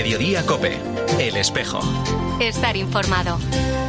Mediodía COPE. El Espejo. Estar informado.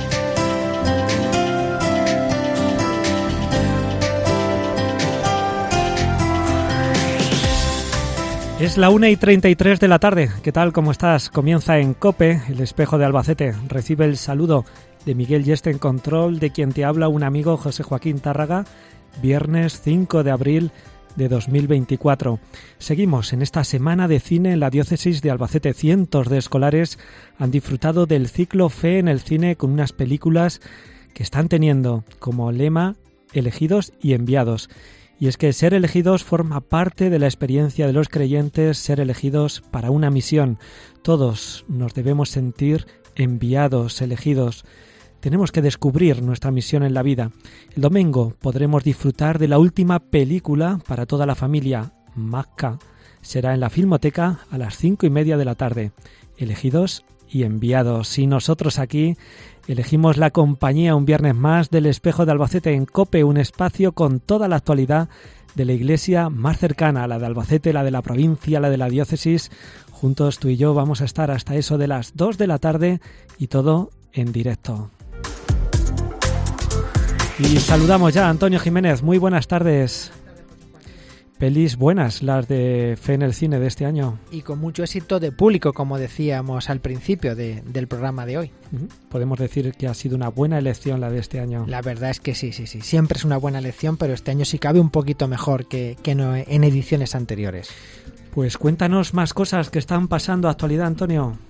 Es la 1:33 de la tarde. ¿Qué tal? ¿Cómo estás? Comienza en COPE, El Espejo de Albacete. Recibe el saludo de Miguel Yeste en control, de quien te habla un amigo, José Joaquín Tárraga, viernes 5 de abril de 2024. Seguimos en esta semana de cine en la diócesis de Albacete. Cientos de escolares han disfrutado del ciclo Fe en el cine con unas películas que están teniendo como lema elegidos y enviados. Y es que ser elegidos forma parte de la experiencia de los creyentes, ser elegidos para una misión. Todos nos debemos sentir enviados, elegidos. Tenemos que descubrir nuestra misión en la vida. El domingo podremos disfrutar de la última película para toda la familia, Macca. Será en la Filmoteca a las 5:30 de la tarde. Elegidos y enviados. Y nosotros aquí elegimos la compañía un viernes más del Espejo de Albacete en COPE, un espacio con toda la actualidad de la iglesia más cercana, la de Albacete, la de la provincia, la de la diócesis. Juntos tú y yo vamos a estar hasta eso de las 2 de la tarde y todo en directo. Y saludamos ya a Antonio Jiménez. Muy buenas tardes. Pelis buenas las de Fe en el cine de este año. Y con mucho éxito de público, como decíamos al principio del programa de hoy. Podemos decir que ha sido una buena elección la de este año. La verdad es que sí. Siempre es una buena elección, pero este año sí cabe un poquito mejor que no en ediciones anteriores. Pues cuéntanos más cosas que están pasando actualidad, Antonio.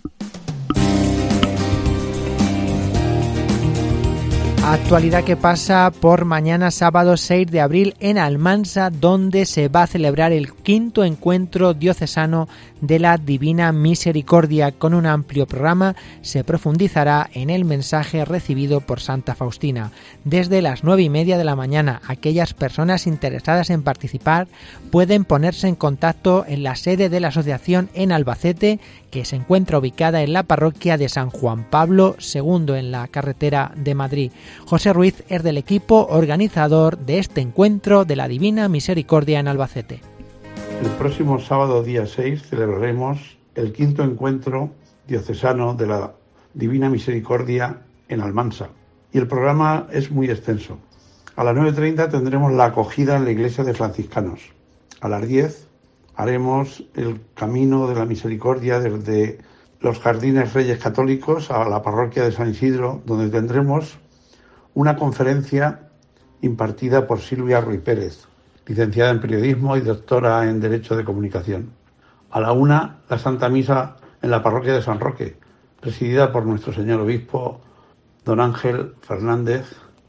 Actualidad que pasa por mañana sábado 6 de abril en Almansa, donde se va a celebrar el 5º encuentro diocesano de la Divina Misericordia. Con un amplio programa se profundizará en el mensaje recibido por Santa Faustina. Desde las 9:30 de la mañana, aquellas personas interesadas en participar pueden ponerse en contacto en la sede de la asociación en Albacete, que se encuentra ubicada en la parroquia de San Juan Pablo II en la carretera de Madrid. José Ruiz es del equipo organizador de este encuentro de la Divina Misericordia en Albacete. El próximo sábado día 6 celebraremos el 5º encuentro diocesano de la Divina Misericordia en Almansa. Y el programa es muy extenso. A las 9:30 tendremos la acogida en la iglesia de franciscanos. A las 10 haremos el camino de la misericordia desde los Jardines Reyes Católicos a la parroquia de San Isidro, donde tendremos una conferencia impartida por Silvia Ruiz Pérez, licenciada en periodismo y doctora en Derecho de Comunicación. A la 1, la Santa Misa en la parroquia de San Roque, presidida por nuestro señor obispo, don Ángel Fernández.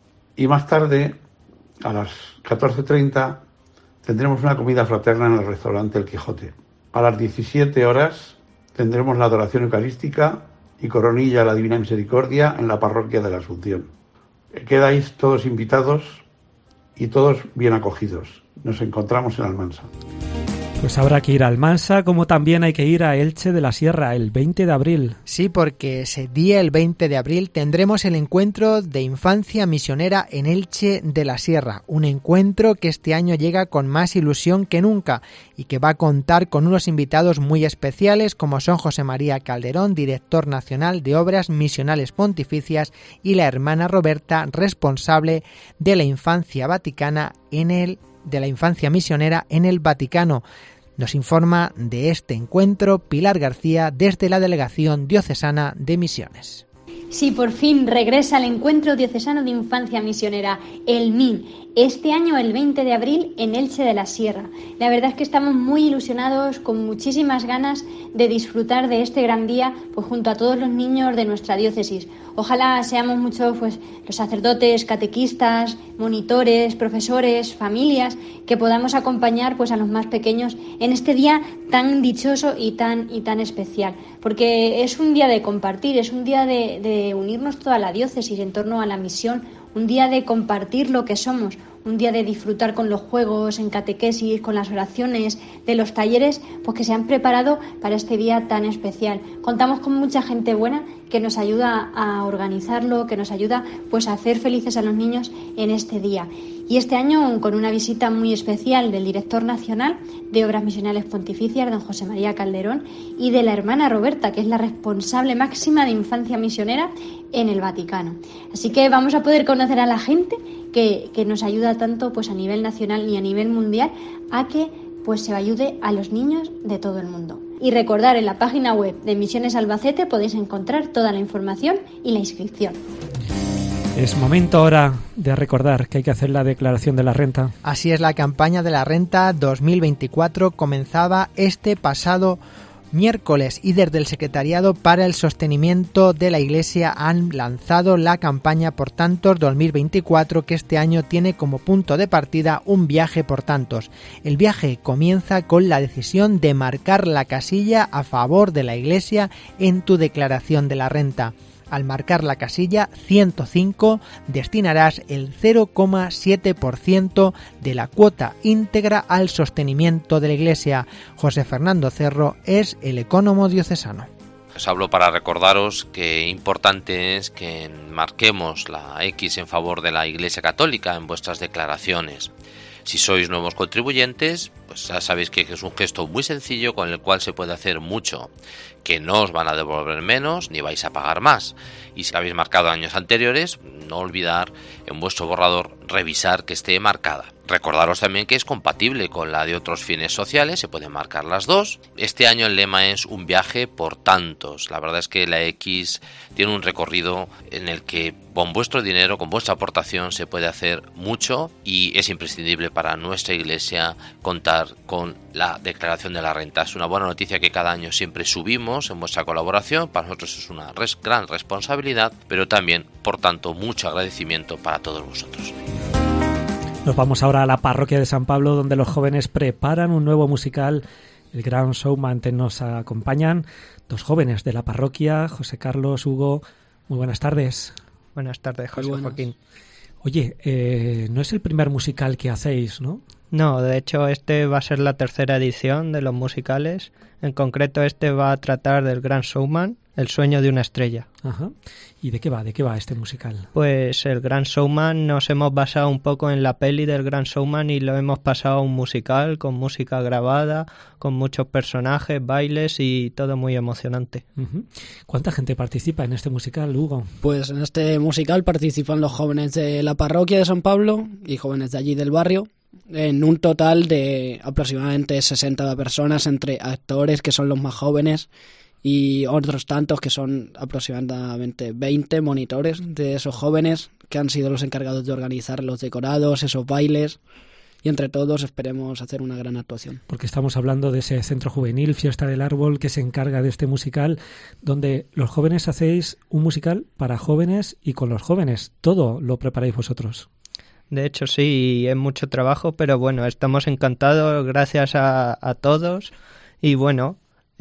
Y más tarde, a las 14:30, tendremos una comida fraterna en el restaurante El Quijote. A las 17 horas tendremos la adoración eucarística y coronilla a la Divina Misericordia en la parroquia de la Asunción. Quedáis todos invitados y todos bien acogidos. Nos encontramos en Almansa. Pues habrá que ir a Almansa, como también hay que ir a Elche de la Sierra el 20 de abril. Sí, porque ese día, el 20 de abril, tendremos el encuentro de infancia misionera en Elche de la Sierra. Un encuentro que este año llega con más ilusión que nunca y que va a contar con unos invitados muy especiales como son José María Calderón, director nacional de Obras Misionales Pontificias, y la hermana Roberta, responsable de la infancia vaticana de la infancia misionera en el Vaticano. Nos informa de este encuentro Pilar García desde la Delegación Diocesana de Misiones. Sí, por fin regresa el Encuentro Diocesano de Infancia Misionera, el MIN, este año el 20 de abril en Elche de la Sierra. La verdad es que estamos muy ilusionados, con muchísimas ganas de disfrutar de este gran día pues junto a todos los niños de nuestra diócesis. Ojalá seamos muchos pues los sacerdotes, catequistas, monitores, profesores, familias, que podamos acompañar pues a los más pequeños en este día tan dichoso y tan especial, porque es un día de compartir, es un día de unirnos toda la diócesis en torno a la misión, un día de compartir lo que somos, un día de disfrutar con los juegos, en catequesis, con las oraciones, de los talleres, pues que se han preparado para este día tan especial. Contamos con mucha gente buena que nos ayuda a organizarlo, que nos ayuda pues a hacer felices a los niños en este día. Y este año con una visita muy especial del director nacional de Obras Misionales Pontificias, don José María Calderón, y de la hermana Roberta, que es la responsable máxima de infancia misionera en el Vaticano. Así que vamos a poder conocer a la gente que nos ayuda tanto pues a nivel nacional y a nivel mundial a que pues se ayude a los niños de todo el mundo. Y recordar, en la página web de Misiones Albacete podéis encontrar toda la información y la inscripción. Es momento ahora de recordar que hay que hacer la declaración de la renta. Así es, la campaña de la renta 2024 comenzaba este pasado miércoles y desde el Secretariado para el Sostenimiento de la Iglesia han lanzado la campaña Por Tantos 2024, que este año tiene como punto de partida un viaje por tantos. El viaje comienza con la decisión de marcar la casilla a favor de la Iglesia en tu declaración de la renta. Al marcar la casilla 105 destinarás el 0,7% de la cuota íntegra al sostenimiento de la Iglesia. José Fernando Cerro es el ecónomo diocesano. Os hablo para recordaros que importante es que marquemos la X en favor de la Iglesia Católica en vuestras declaraciones. Si sois nuevos contribuyentes, pues ya sabéis que es un gesto muy sencillo con el cual se puede hacer mucho, que no os van a devolver menos ni vais a pagar más. Y si habéis marcado años anteriores, no olvidar en vuestro borrador revisar que esté marcada. Recordaros también que es compatible con la de otros fines sociales, se pueden marcar las dos. Este año el lema es un viaje por tantos. La verdad es que la X tiene un recorrido en el que con vuestro dinero, con vuestra aportación se puede hacer mucho y es imprescindible para nuestra Iglesia contar con la declaración de la renta. Es una buena noticia que cada año siempre subimos en vuestra colaboración. Para nosotros es una gran responsabilidad, pero también, por tanto, mucho agradecimiento para todos vosotros. Nos vamos ahora a la parroquia de San Pablo, donde los jóvenes preparan un nuevo musical, El Gran Showman. Nos acompañan dos jóvenes de la parroquia, José Carlos, Hugo. Muy buenas tardes. Buenas tardes, José Joaquín. Oye, no es el primer musical que hacéis, ¿no? No, de hecho este va a ser la tercera edición de los musicales. En concreto este va a tratar del Gran Showman, el sueño de una estrella. Ajá. ¿Y de qué va este musical? Pues el Gran Showman nos hemos basado un poco en la peli del Gran Showman y lo hemos pasado a un musical con música grabada, con muchos personajes, bailes y todo muy emocionante. Uh-huh. ¿Cuánta gente participa en este musical, Hugo? Pues en este musical participan los jóvenes de la parroquia de San Pablo y jóvenes de allí del barrio, en un total de aproximadamente 60 personas, entre actores, que son los más jóvenes, y otros tantos que son aproximadamente 20 monitores de esos jóvenes que han sido los encargados de organizar los decorados, esos bailes, y entre todos esperemos hacer una gran actuación. Porque estamos hablando de ese centro juvenil, Fiesta del Árbol, que se encarga de este musical, donde los jóvenes hacéis un musical para jóvenes y con los jóvenes. Todo lo preparáis vosotros. De hecho sí, es mucho trabajo, pero bueno, estamos encantados, gracias a todos, y bueno,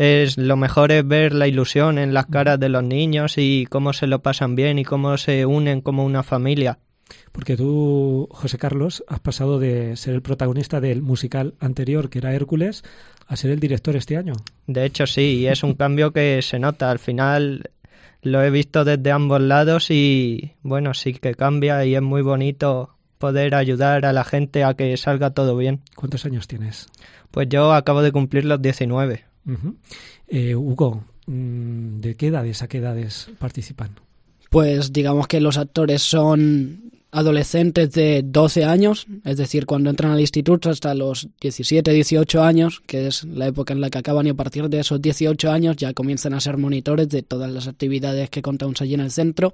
lo mejor es ver la ilusión en las caras de los niños y cómo se lo pasan bien y cómo se unen como una familia. Porque tú, José Carlos, has pasado de ser el protagonista del musical anterior, que era Hércules, a ser el director este año. De hecho sí, es un cambio que se nota, al final lo he visto desde ambos lados y bueno, sí que cambia y es muy bonito poder ayudar a la gente a que salga todo bien. ¿Cuántos años tienes? Pues yo acabo de cumplir los 19. Uh-huh. Hugo, ¿de qué edades a qué edades participan? Pues digamos que los actores son adolescentes de 12 años, es decir, cuando entran al instituto hasta los 17, 18 años, que es la época en la que acaban, y a partir de esos 18 años ya comienzan a ser monitores de todas las actividades que contamos allí en el centro,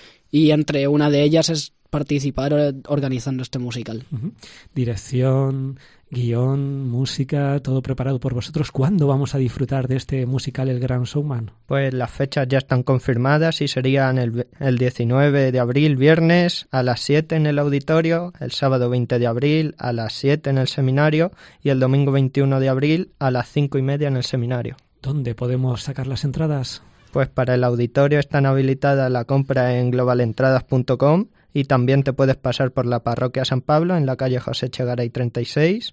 y entre una de ellas es participar organizando este musical. Uh-huh. Dirección, guión, música, todo preparado por vosotros. ¿Cuándo vamos a disfrutar de este musical El Gran Showman? Pues las fechas ya están confirmadas y serían el 19 de abril, viernes, a las 7 en el auditorio, el sábado 20 de abril a las 7 en el seminario y el domingo 21 de abril a las 5:30 en el seminario. ¿Dónde podemos sacar las entradas? Pues para el auditorio están habilitadas la compra en globalentradas.com y también te puedes pasar por la parroquia San Pablo en la calle José Chegaray 36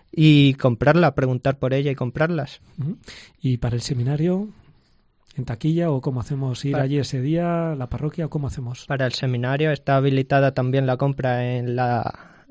y comprarla, preguntar por ella y comprarlas. Uh-huh. ¿Y para el seminario, en taquilla o cómo hacemos? ¿Ir allí ese día a la parroquia o cómo hacemos? Para el seminario está habilitada también la compra en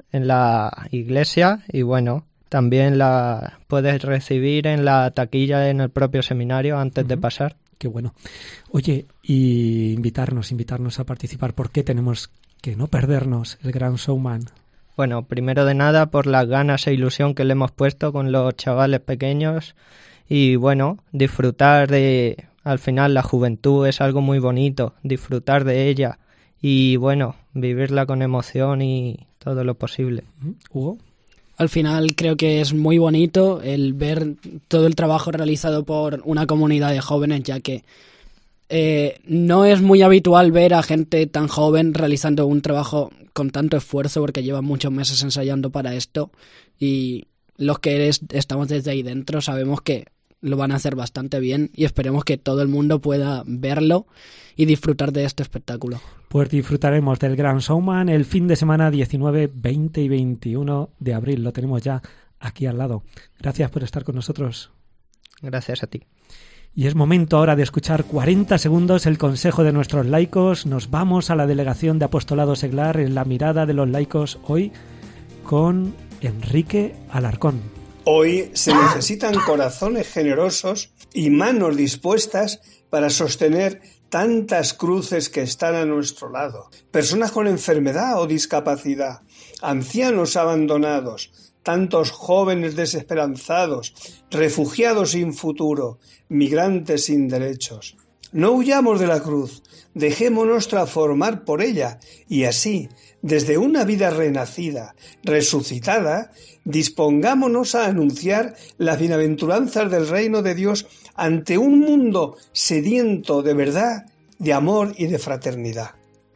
la iglesia y bueno, también la puedes recibir en la taquilla en el propio seminario antes de pasar. Qué bueno. Oye, y invitarnos a participar. ¿Por qué tenemos que no perdernos el Gran Showman? Bueno, primero de nada por las ganas e ilusión que le hemos puesto con los chavales pequeños y bueno, disfrutar de... Al final la juventud es algo muy bonito, disfrutar de ella y bueno, vivirla con emoción y todo lo posible. ¿Hugo? Al final creo que es muy bonito el ver todo el trabajo realizado por una comunidad de jóvenes, ya que no es muy habitual ver a gente tan joven realizando un trabajo con tanto esfuerzo, porque llevan muchos meses ensayando para esto y los que estamos desde ahí dentro sabemos que lo van a hacer bastante bien y esperemos que todo el mundo pueda verlo y disfrutar de este espectáculo. Pues disfrutaremos del Gran Showman el fin de semana 19, 20 y 21 de abril. Lo tenemos ya aquí al lado. Gracias por estar con nosotros. Gracias a ti. Y es momento ahora de escuchar 40 segundos el consejo de nuestros laicos. Nos vamos a la delegación de Apostolado Seglar en la mirada de los laicos hoy con Enrique Alarcón. Hoy se necesitan corazones generosos y manos dispuestas para sostener tantas cruces que están a nuestro lado. Personas con enfermedad o discapacidad, ancianos abandonados, tantos jóvenes desesperanzados, refugiados sin futuro, migrantes sin derechos. No huyamos de la cruz, dejémonos transformar por ella y así, desde una vida renacida, resucitada, dispongámonos a anunciar las bienaventuranzas del reino de Dios ante un mundo sediento de verdad, de amor y de fraternidad.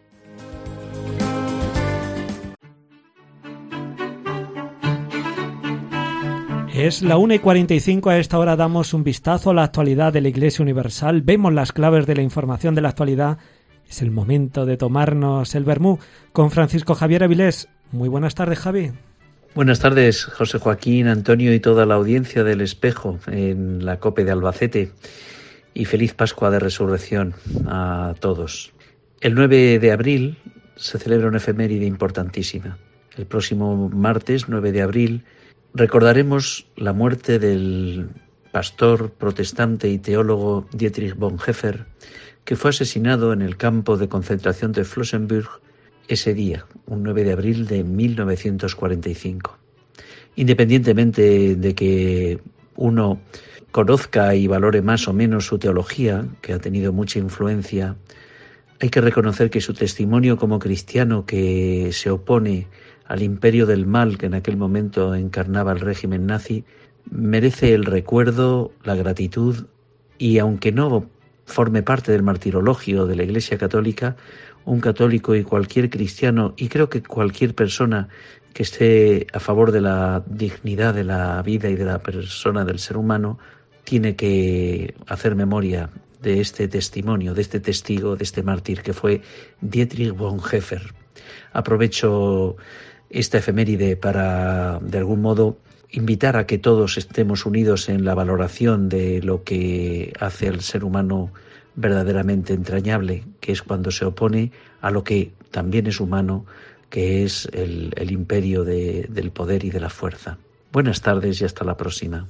Es la 1:45, a esta hora damos un vistazo a la actualidad de la Iglesia Universal, vemos las claves de la información de la actualidad. Es el momento de tomarnos el vermú con Francisco Javier Avilés. Muy buenas tardes, Javi. Buenas tardes, José Joaquín, Antonio y toda la audiencia del Espejo en la COPE de Albacete. Y feliz Pascua de Resurrección a todos. El 9 de abril se celebra una efeméride importantísima. El próximo martes, 9 de abril, recordaremos la muerte del pastor protestante y teólogo Dietrich Bonhoeffer, que fue asesinado en el campo de concentración de Flossenbürg ese día, un 9 de abril de 1945. Independientemente de que uno conozca y valore más o menos su teología, que ha tenido mucha influencia, hay que reconocer que su testimonio como cristiano que se opone al imperio del mal que en aquel momento encarnaba el régimen nazi, merece el recuerdo, la gratitud y, aunque no forme parte del martirologio de la Iglesia Católica, un católico y cualquier cristiano, y creo que cualquier persona que esté a favor de la dignidad de la vida y de la persona del ser humano, tiene que hacer memoria de este testimonio, de este testigo, de este mártir que fue Dietrich Bonhoeffer. Aprovecho esta efeméride para, de algún modo, invitar a que todos estemos unidos en la valoración de lo que hace al ser humano verdaderamente entrañable, que es cuando se opone a lo que también es humano, que es el imperio del poder y de la fuerza. Buenas tardes y hasta la próxima.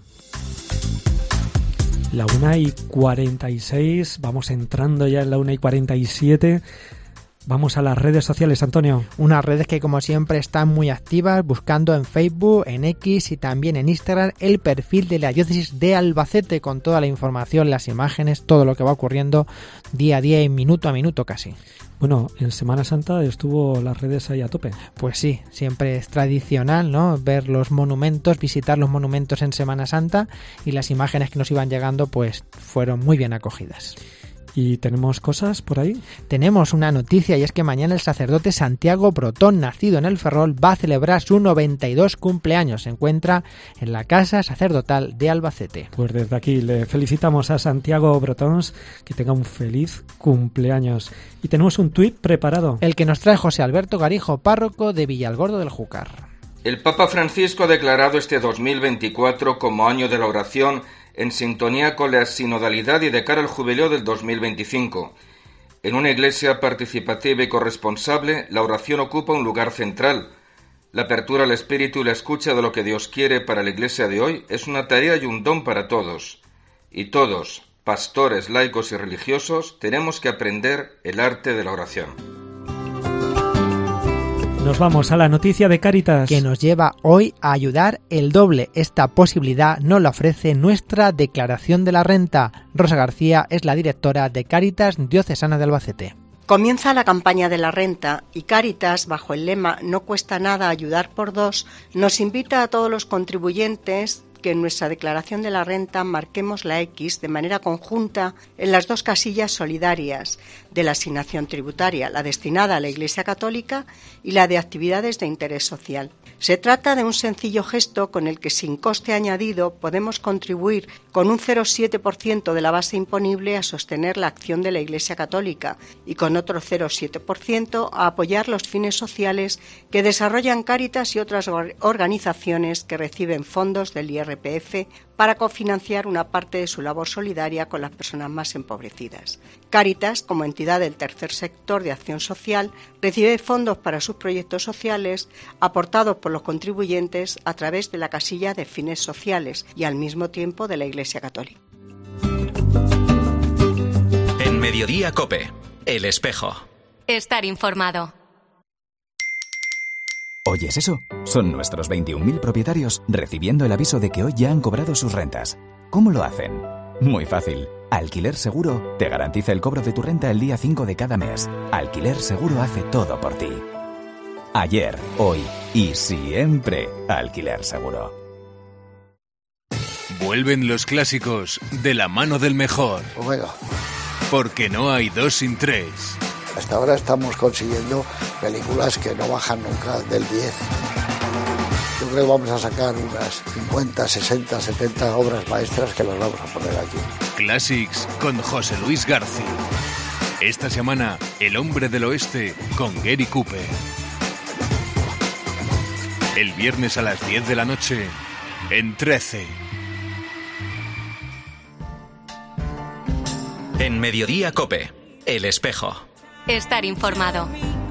La 1:46, vamos entrando ya en la 1:47. Vamos a las redes sociales, Antonio. Unas redes que, como siempre, están muy activas, buscando en Facebook, en X y también en Instagram el perfil de la Diócesis de Albacete, con toda la información, las imágenes, todo lo que va ocurriendo día a día y minuto a minuto casi. Bueno, en Semana Santa estuvo las redes ahí a tope. Pues sí, siempre es tradicional, ¿no? Ver los monumentos, visitar los monumentos en Semana Santa, y las imágenes que nos iban llegando pues fueron muy bien acogidas. ¿Y tenemos cosas por ahí? Tenemos una noticia, y es que mañana el sacerdote Santiago Brotón, nacido en el Ferrol, va a celebrar su 92 cumpleaños. Se encuentra en la Casa Sacerdotal de Albacete. Pues desde aquí le felicitamos a Santiago Brotons, que tenga un feliz cumpleaños. Y tenemos un tuit preparado. El que nos trae José Alberto Garijo, párroco de Villalgordo del Júcar. El Papa Francisco ha declarado este 2024 como año de la oración, en sintonía con la sinodalidad y de cara al jubileo del 2025. En una iglesia participativa y corresponsable, la oración ocupa un lugar central. La apertura al espíritu y la escucha de lo que Dios quiere para la Iglesia de hoy es una tarea y un don para todos. Y todos, pastores, laicos y religiosos, tenemos que aprender el arte de la oración. Nos vamos a la noticia de Cáritas, que nos lleva hoy a ayudar el doble. Esta posibilidad nos la ofrece nuestra declaración de la renta. Rosa García es la directora de Cáritas Diocesana de Albacete. Comienza la campaña de la renta y Cáritas, bajo el lema "No cuesta nada ayudar por dos", nos invita a todos los contribuyentes que en nuestra declaración de la renta marquemos la X de manera conjunta en las dos casillas solidarias de la asignación tributaria, la destinada a la Iglesia Católica y la de actividades de interés social. Se trata de un sencillo gesto con el que, sin coste añadido, podemos contribuir con un 0,7% de la base imponible a sostener la acción de la Iglesia Católica y con otro 0,7% a apoyar los fines sociales que desarrollan Cáritas y otras organizaciones que reciben fondos del IRPF para cofinanciar una parte de su labor solidaria con las personas más empobrecidas. Cáritas, como entidad del tercer sector de acción social, recibe fondos para sus proyectos sociales aportados por los contribuyentes a través de la casilla de fines sociales y al mismo tiempo de la Iglesia Católica. En Mediodía COPE, El Espejo. Estar informado. ¿Oyes eso? Son nuestros 21.000 propietarios recibiendo el aviso de que hoy ya han cobrado sus rentas. ¿Cómo lo hacen? Muy fácil. Alquiler Seguro te garantiza el cobro de tu renta el día 5 de cada mes. Alquiler Seguro hace todo por ti. Ayer, hoy y siempre Alquiler Seguro. Vuelven los clásicos de la mano del mejor. Bueno. Porque no hay dos sin tres. Hasta ahora estamos consiguiendo películas que no bajan nunca del 10. Yo creo que vamos a sacar unas 50, 60, 70 obras maestras que las vamos a poner aquí. Classics con José Luis García. Esta semana, El hombre del oeste con Gary Cooper. El viernes a las 10 de la noche en 13. En Mediodía COPE, El Espejo. Estar informado.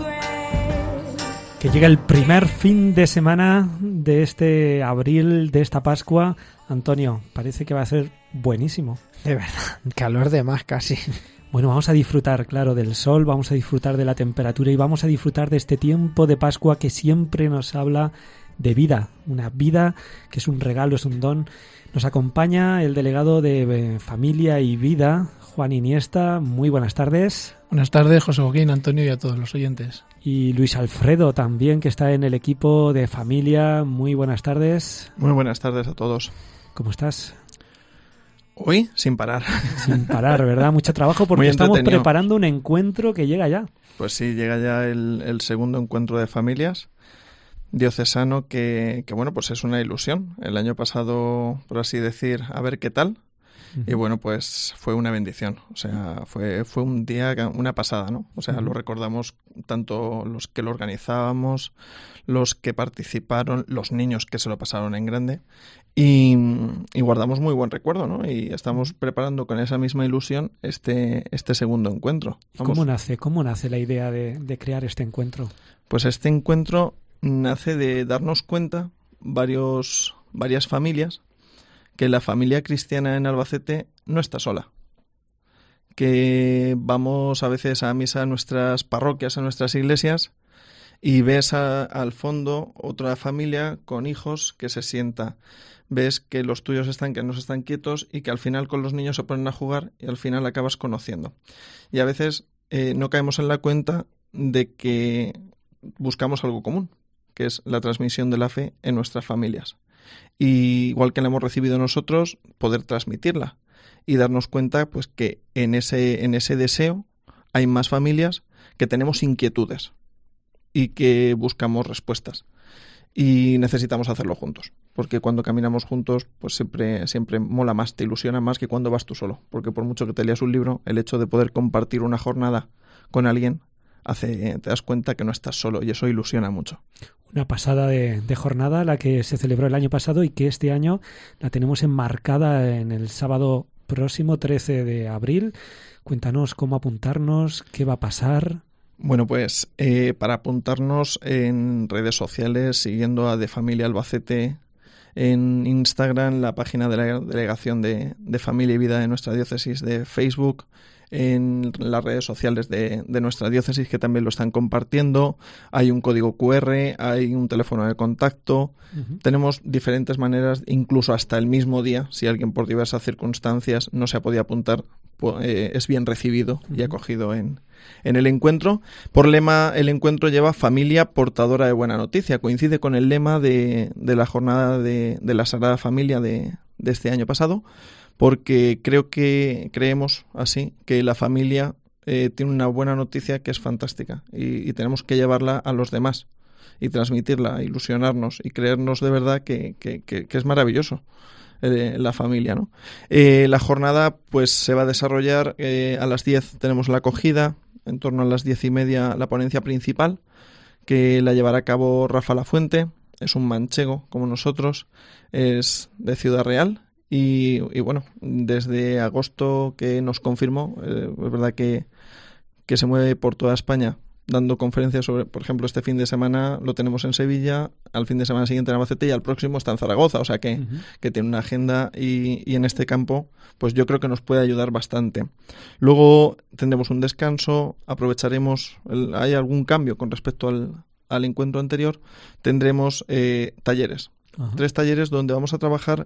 Que llega el primer fin de semana de este abril, de esta Pascua. Antonio, parece que va a ser buenísimo. De verdad, calor de más casi. Bueno, vamos a disfrutar, claro, del sol, vamos a disfrutar de la temperatura y vamos a disfrutar de este tiempo de Pascua que siempre nos habla de vida. Una vida que es un regalo, es un don. Nos acompaña el delegado de Familia y Vida, Juan Iniesta. Muy buenas tardes. Buenas tardes, José Joaquín, Antonio y a todos los oyentes. Y Luis Alfredo también, que está en el equipo de Familia. Muy buenas tardes. Muy buenas tardes a todos. ¿Cómo estás? Hoy, sin parar. Sin parar, ¿verdad? Mucho trabajo porque estamos preparando un encuentro que llega ya. Pues sí, llega ya el segundo encuentro de familias diocesano que bueno, pues es una ilusión. El año pasado, por así decir, a ver qué tal. Y bueno, pues fue una bendición. O sea, fue un día, una pasada, ¿no? O sea, lo recordamos tanto los que lo organizábamos, los que participaron, los niños que se lo pasaron en grande. Y guardamos muy buen recuerdo, ¿no? Y estamos preparando con esa misma ilusión este segundo encuentro. ¿Cómo nace la idea de crear este encuentro? Pues este encuentro nace de darnos cuenta varias familias que la familia cristiana en Albacete no está sola. Que vamos a veces a misa a nuestras parroquias, a nuestras iglesias, y ves al fondo otra familia con hijos que se sienta. Ves que los tuyos que no están quietos y que al final con los niños se ponen a jugar y al final acabas conociendo. Y a veces no caemos en la cuenta de que buscamos algo común, que es la transmisión de la fe en nuestras familias. Y igual que la hemos recibido nosotros, poder transmitirla y darnos cuenta pues que en ese deseo hay más familias que tenemos inquietudes y que buscamos respuestas y necesitamos hacerlo juntos, porque cuando caminamos juntos pues siempre mola más, te ilusiona más que cuando vas tú solo, porque por mucho que te leas un libro, el hecho de poder compartir una jornada con alguien te das cuenta que no estás solo y eso ilusiona mucho. Una pasada de jornada, la que se celebró el año pasado y que este año la tenemos enmarcada en el sábado próximo, 13 de abril. Cuéntanos cómo apuntarnos, qué va a pasar. Bueno, pues para apuntarnos en redes sociales, siguiendo a De Familia Albacete, en Instagram, la página de la Delegación de Familia y Vida de nuestra diócesis de Facebook, en las redes sociales de nuestra diócesis, que también lo están compartiendo. Hay un código QR, hay un teléfono de contacto. Tenemos diferentes maneras, incluso hasta el mismo día, si alguien por diversas circunstancias no se ha podido apuntar, es bien recibido y acogido en el encuentro. Por lema, el encuentro lleva Familia Portadora de Buena Noticia. Coincide con el lema de la jornada de la Sagrada Familia de este año pasado, porque creemos así que la familia tiene una buena noticia que es fantástica y tenemos que llevarla a los demás y transmitirla, ilusionarnos y creernos de verdad que es maravilloso la familia, ¿no? La jornada pues se va a desarrollar a las 10 tenemos la acogida, en torno a las 10:30 la ponencia principal, que la llevará a cabo Rafa Lafuente. Es un manchego como nosotros, es de Ciudad Real. Y bueno, desde agosto que nos confirmó, es verdad que se mueve por toda España dando conferencias sobre, por ejemplo, este fin de semana lo tenemos en Sevilla, al fin de semana siguiente en Albacete y al próximo está en Zaragoza, o sea que tiene una agenda y en este campo pues yo creo que nos puede ayudar bastante. Luego tendremos un descanso, aprovecharemos, hay algún cambio con respecto al encuentro anterior, tendremos talleres, 3 talleres donde vamos a trabajar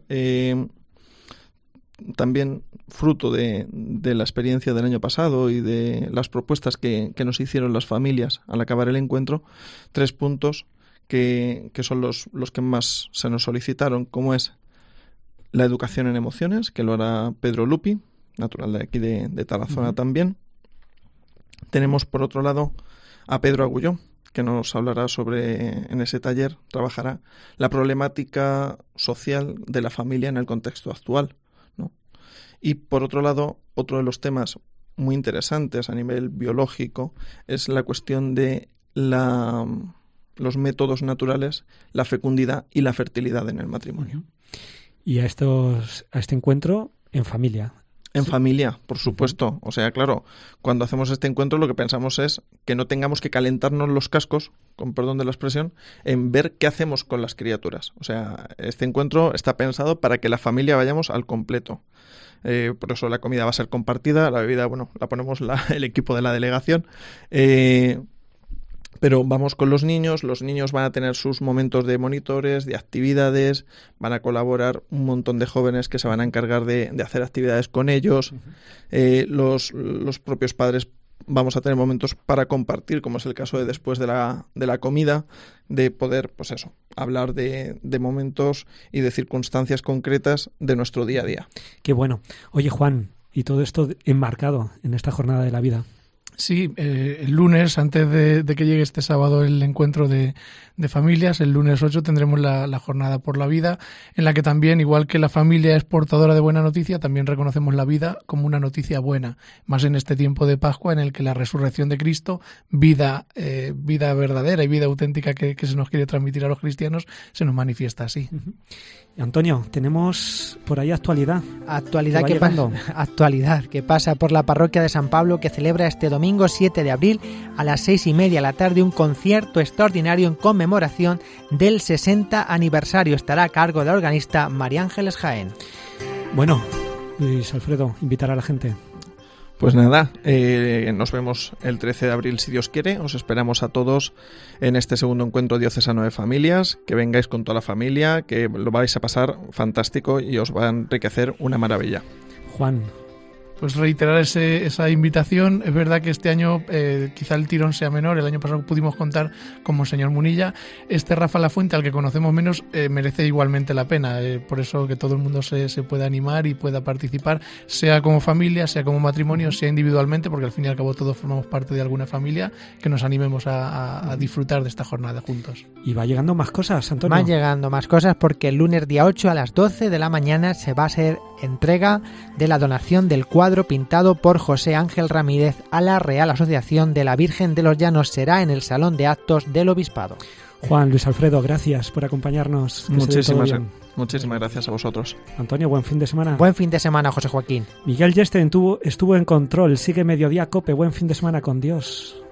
también fruto de la experiencia del año pasado y de las propuestas que nos hicieron las familias al acabar el encuentro, 3 puntos que son los que más se nos solicitaron, como es la educación en emociones, que lo hará Pedro Lupi, natural de aquí de Tarazona también. Tenemos por otro lado a Pedro Agulló, que nos hablará en ese taller, trabajará la problemática social de la familia en el contexto actual. Y por otro lado, otro de los temas muy interesantes a nivel biológico es la cuestión de los métodos naturales, la fecundidad y la fertilidad en el matrimonio. Y a este encuentro en familia. En familia, por supuesto. O sea, claro, cuando hacemos este encuentro lo que pensamos es que no tengamos que calentarnos los cascos, con perdón de la expresión, en ver qué hacemos con las criaturas. O sea, este encuentro está pensado para que la familia vayamos al completo. Por eso la comida va a ser compartida, la bebida, bueno, la ponemos el equipo de la delegación. Pero vamos con los niños van a tener sus momentos de monitores, de actividades, van a colaborar un montón de jóvenes que se van a encargar de hacer actividades con ellos. Los propios padres vamos a tener momentos para compartir, como es el caso de después de la comida, de poder, pues eso, hablar de momentos y de circunstancias concretas de nuestro día a día. Qué bueno. Oye, Juan, y todo esto enmarcado en esta jornada de la vida. Sí, el lunes, antes de que llegue este sábado el encuentro de familias, el lunes 8 tendremos la jornada por la vida, en la que también, igual que la familia es portadora de buena noticia, también reconocemos la vida como una noticia buena, más en este tiempo de Pascua en el que la resurrección de Cristo, vida verdadera y vida auténtica que se nos quiere transmitir a los cristianos, se nos manifiesta así. Antonio, tenemos por ahí actualidad. Actualidad que pasa por la parroquia de San Pablo, que celebra este domingo 7 de abril a las 6:30 de la tarde un concierto extraordinario en conmemoración del 60 aniversario. Estará a cargo de la organista María Ángeles Jaén. Bueno, Luis Alfredo, invitar a la gente. Pues nada, nos vemos el 13 de abril si Dios quiere. Os esperamos a todos en este segundo encuentro diocesano de familias. Que vengáis con toda la familia, que lo vais a pasar fantástico y os va a enriquecer una maravilla. Juan. Pues reiterar esa invitación. Es verdad que este año quizá el tirón sea menor. El año pasado pudimos contar con Monseñor Munilla. Rafa Lafuente, al que conocemos menos, merece igualmente la pena. Por eso que todo el mundo se pueda animar y pueda participar, sea como familia, sea como matrimonio, sea individualmente, porque al fin y al cabo todos formamos parte de alguna familia. Que nos animemos a disfrutar de esta jornada juntos. Y va llegando más cosas, Antonio. Van llegando más cosas porque el lunes día 8 a las 12 de la mañana se va a hacer entrega de la donación del cuadro pintado por José Ángel Ramírez a la Real Asociación de la Virgen de los Llanos. Será en el Salón de Actos del Obispado. Juan, Luis Alfredo, gracias por acompañarnos. Muchísimas gracias a vosotros. Antonio, buen fin de semana. Buen fin de semana, José Joaquín. Miguel Yesten estuvo en control. Sigue Mediodía Cope. Buen fin de semana con Dios.